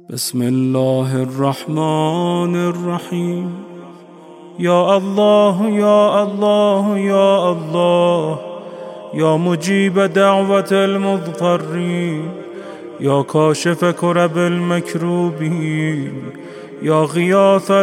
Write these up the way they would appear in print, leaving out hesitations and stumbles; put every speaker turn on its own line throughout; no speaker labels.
بسم الله الرحمن الرحيم. يا الله يا الله يا الله، يا مجيب دعوة المضطرين، يا كاشف كرب المكروبين، يا غياث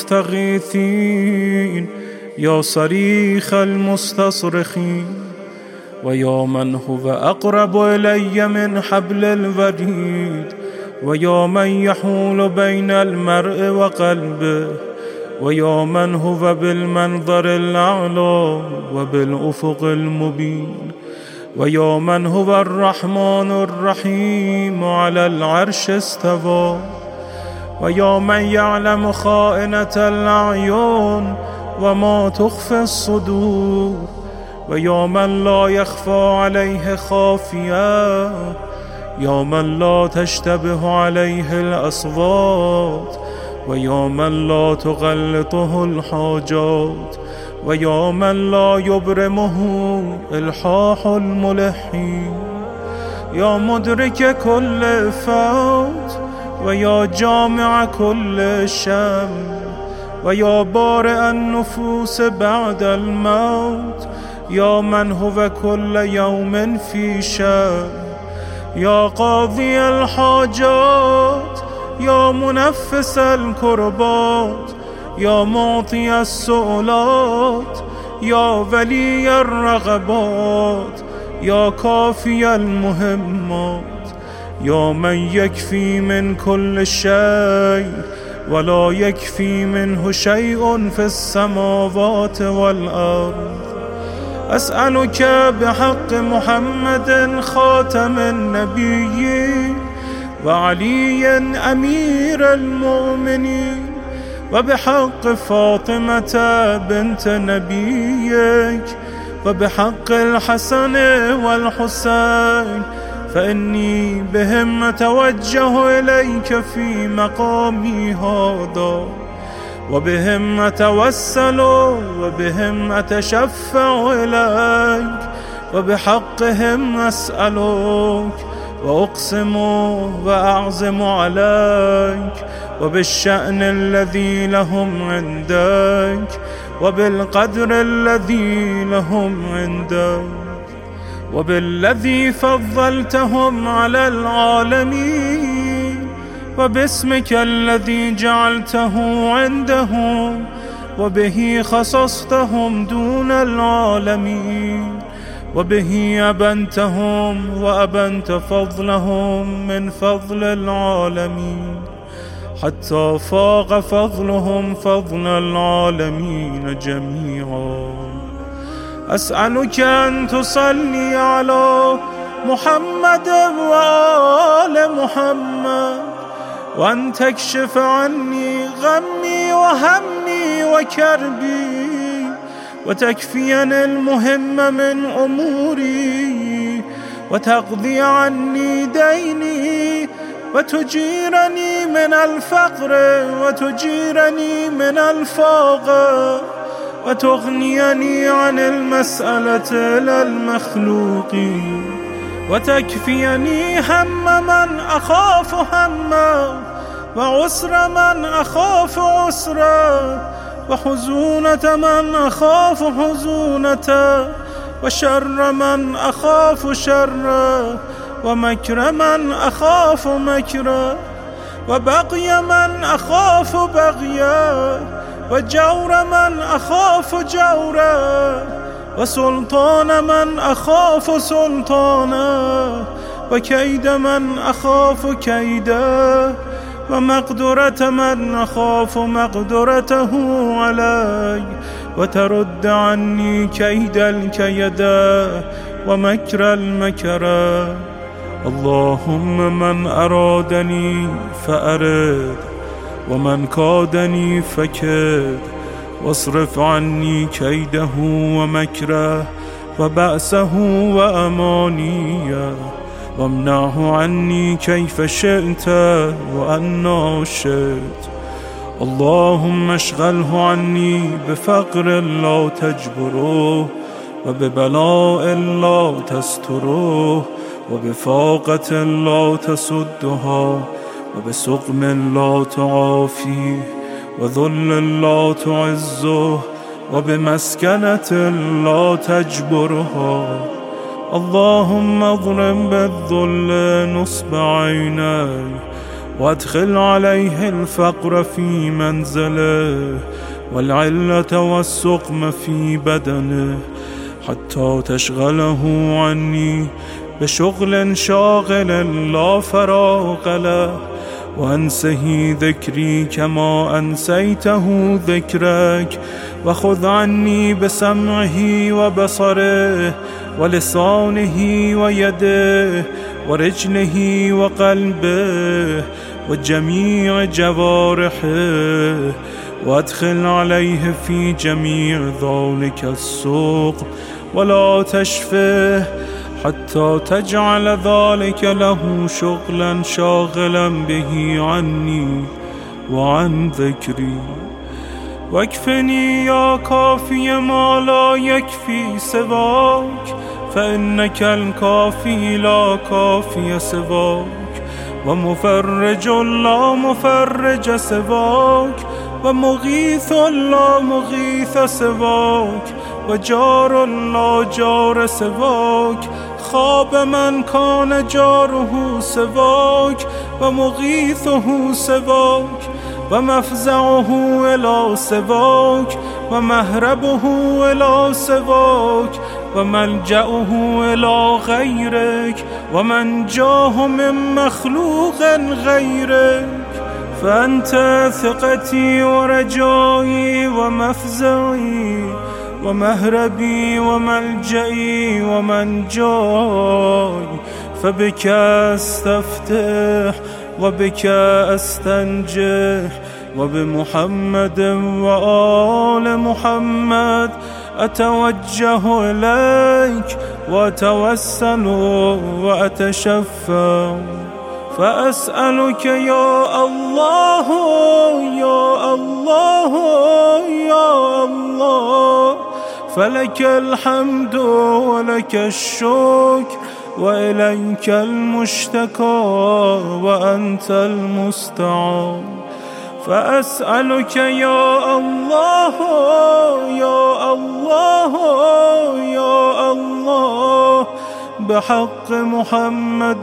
المستغيثين، يا صريخ المستصرخين، ويا من هو أقرب إلي من حبل الوريد، ويا من يحول بين المرء وقلبه، ويا من هو بالمنظر الأعلى وبالأفق المبين، ويا من هو الرحمن الرحيم على العرش استوى، ويا من يعلم خائنة الأعين وما تخفي الصدور، ويا من لا يخفى عليه خافية، يا من لا تشتبه عليه الأصوات، ويا من لا تغلطه الحاجات، ويا من لا يبرمه إلحاح الملحين، يا مدرك كل فوت، ويا جامع كل شم، ويا بارئ النفوس بعد الموت، يا من هو كل يوم في شأن، يا قاضي الحاجات، يا منفس الكربات، يا معطي السؤلات، يا ولي الرغبات، يا كافي المهمات، يا من يكفي من كل شيء ولا يكفي منه شيء في السماوات والأرض. أسألك بحق محمد خاتم النبيين وعلي أمير المؤمنين، وبحق فاطمة بنت نبيك، وبحق الحسن والحسين، فإني بهم أتوجه إليك في مقامي هذا، وبهم أتوسل وبهم أتشفع إليك، وبحقهم أسألك وأقسم وأعزم عليك، وبالشأن الذي لهم عندك، وبالقدر الذي لهم عندك، وبالذي فضلتهم على العالمين، وباسمك الذي جعلته عندهم وبه خصصتهم دون العالمين، وبه أبنتهم وأبنت فضلهم من فضل العالمين، حتى فاق فضلهم فضل العالمين جميعا. أسألك أن تصلي على محمد وآل محمد، وأن تكشف عني غمي وهمي وكربي، وتكفيني المهم من أموري، وتقضي عني ديني، وتجيرني من الفقر، وتجيرني من الفقر، وتغنيني عن المسألة للمخلوقين، وتكفيني هم من أخاف همه، وعسر من أخاف عسره، وحزونة من أخاف حزونته، وشر من أخاف شره، ومكر من أخاف مكره، وبغي من أخاف بغيه، وجور من أخاف جوره، وسلطان من أخاف سلطانه، وكيد من أخاف كيده، ومقدرة من أخاف مقدرته علي، وترد عني كيد الكيدا ومكر المكرا. اللهم من أرادني فأرد، ومن كادني فكد، واصرف عني كيده ومكره وبأسه وأمانيه، وامنعه عني كيف شئت وأنا شئت. اللهم اشغله عني بفقر لا تجبره، وببلاء لا تستره، وبفاقة لا تسدها، وبسقم لا تعافيه، وذل لا تعزه، وبمسكنة لا تجبرها. اللهم اضرب بالذل نصب عينيه، وادخل عليه الفقر في منزله، والعلة والسقم في بدنه، حتى تشغله عني بشغل شاغل لا فراغ له، وأنسه ذكري كما أنسيته ذكرك، وخذ عني بسمعه وبصره ولسانه ويده ورجله وقلبه وجميع جوارحه، وادخل عليه في جميع ذلك السوق، ولا تشفه حتى تجعل ذلك له شغلا شاغلا به عني وعن ذكري. واكفني يا كافي ما لا يكفي سواك، فإنك الكافي لا كافي سواك، ومفرج لا مفرج سواك، ومغيث لا مغيث سواك، وجار لا جار سواك. خاب من كان جاره سواك، ومغيثه سواك، ومفزعه إلى سواك، ومهربه إلى سواك، وملجأه إلى غيرك، ومنجاه من مخلوق غيرك. فأنت ثقتي ورجائي ومفزعي ومهربي وملجئي ومنجاي، فبك أستفتح وبك أستنجح، وبمحمد وآل محمد أتوجه إليك وأتوسل وأتشفع، فأسألك يا الله يا الله يا الله، فلك الحمد ولك الشكر، وإليك المشتكى وأنت المستعان. فأسألك يا الله يا الله يا الله بحق محمد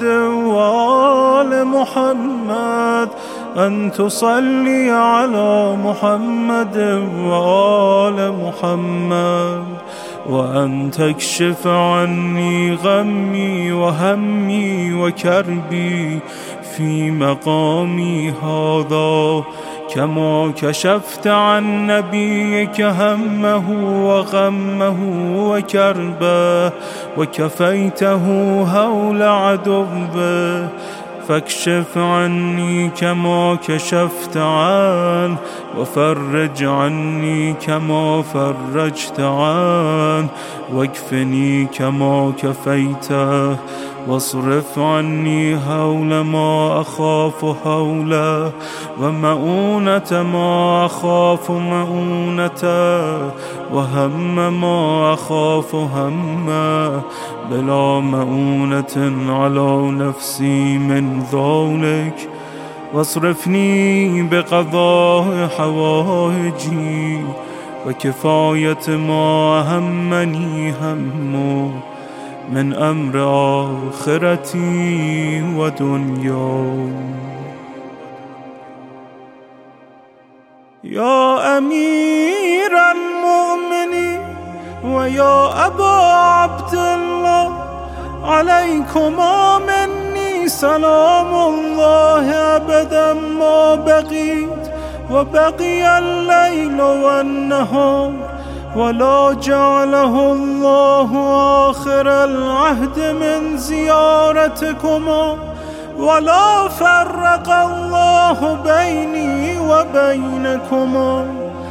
وآل محمد أن تصلي على محمد وآل محمد، وأن تكشف عني غمي وهمي وكربي في مقامي هذا، كما كشفت عن نبيك همه وغمه وكربه، وكفيته هول عدوه. فاكشف عني كما كشفت عنه، وفرج عني كما فرجت عنه، واكفني كما كفيته، واصرف عني هول ما أخاف هوله، ومؤونة ما أخاف مؤونته، وهم ما أخاف همه، بلا مؤونة على نفسي من ذلك. واصرفني بقضاء حوائجي، وكفاية ما همني همه من أمر آخرتي ودنيا. يا أمير المؤمنين ويا أبا عبد الله، عليكما مني سلام الله أبدا ما بقيت، وبقي الليل والنهار، ولا جعله الله آخر العهد من زيارتكما، ولا فرق الله بيني وبينكما.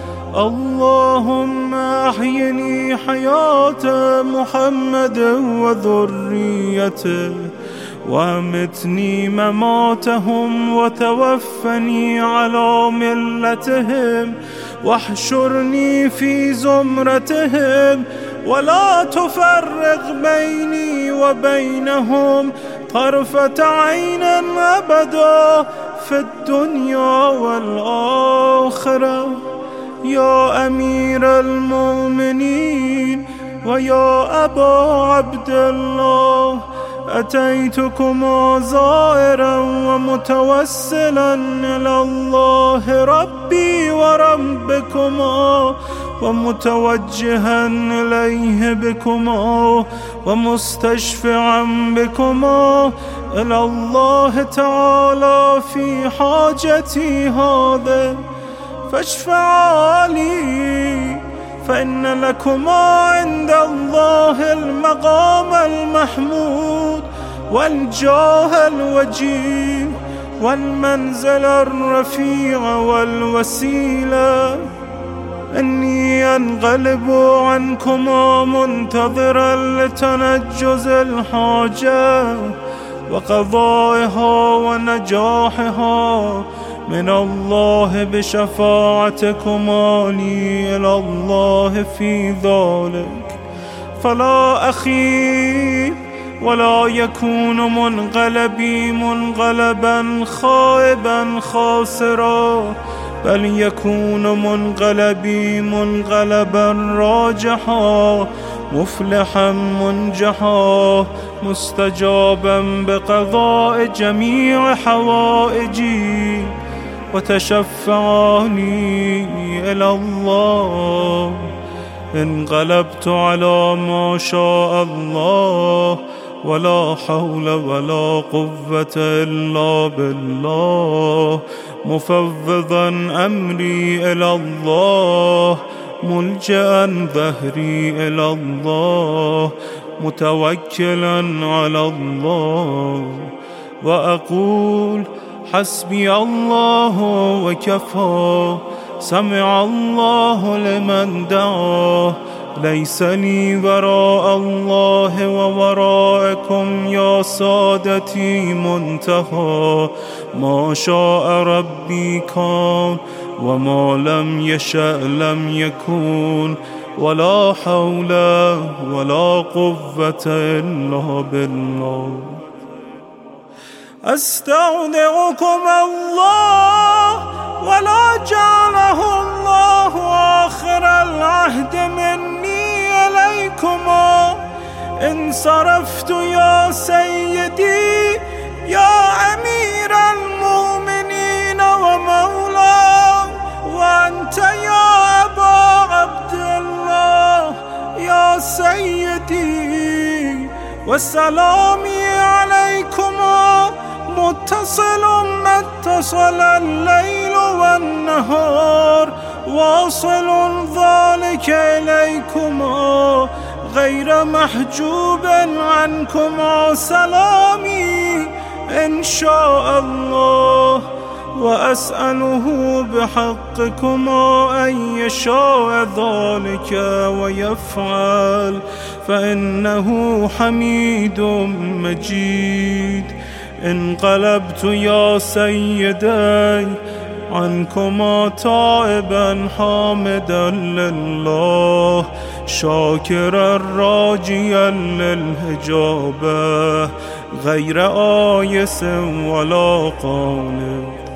اللهم أحيني حياة محمد وذريته، وامتني مماتهم، وتوفني على ملتهم، واحشرني في زمرتهم، ولا تفرق بيني وبينهم طرفة عين أبدا، في الدنيا والآخرة. يا أمير المؤمنين ويا أبا عبد الله، أتيتكما زائرا ومتوسلا إلى الله ربي وربكما، ومتوجها إليه بكما، ومستشفعا بكما إلى الله تعالى في حاجتي هذه، فاشفعا لي، فإن لكما عند الله المقام المحمود والجاه الوجيه والمنزل الرفيع والوسيلة. إني أنقلب عنكما منتظرا لتنجز الحاجة وقضائها ونجاحها من الله بشفاعتكما لي إلى الله في ذلك. فلا أخيب ولا يكون منقلبي منقلبا خائبا خاسرا، بل يكون منقلبي منقلبا راجحا مفلحا منجحا مستجابا بقضاء جميع حوائجي، وتشفعاني إلى الله. انقلبت على ما شاء الله، ولا حول ولا قوة إلا بالله، مفوضا أمري إلى الله، ملجأ ظهري إلى الله، متوكلا على الله. وأقول حسبي الله وكفى، سمع الله لمن دعا، ليس لي وراء الله ووراءكم يا سادتي منتهى. ما شاء ربي كان، وما لم يشأ لم يكون، ولا حول ولا قوة إلا بالله. أستودعكم الله، ولا جعله الله آخر العهد مني إليكما. انصرفت يا سيدي يا أمير المؤمنين ومولاه، وأنت يا أبا عبد الله يا سيدي، وسلامي عليكما متصل ما اتصل الليل والنهار، واصل ذلك إليكما غير محجوب عنكما سلامي إن شاء الله. وأسأله بحقكما أن يشاء ذلك ويفعل، فإنه حميد مجيد. انقلبت يا سيدي عنكما تائبا حامدا لله، شاكرا راجيا للهجابة غير آيس ولا قانط،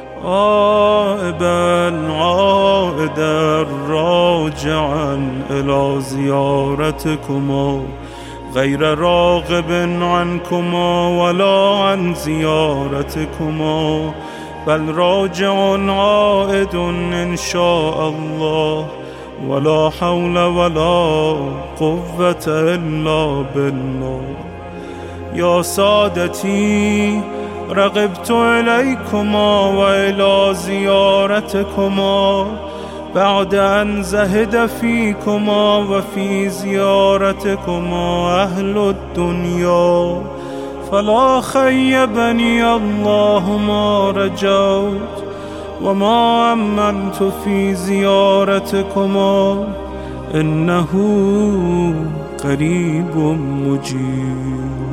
آئبا عائدا راجعا إلى زيارتكما غير راغب عنكما ولا عن زيارتكما، بل راجع عائد إن شاء الله، ولا حول ولا قوة إلا بالله. يا سادتي رغبت إليكما وإلى زيارتكما بعد أن زهد فيكما وفي زيارتكما أهل الدنيا، فلا خيبني الله ما رجوت وما أمنت في زيارتكما، إنه قريب مجيب.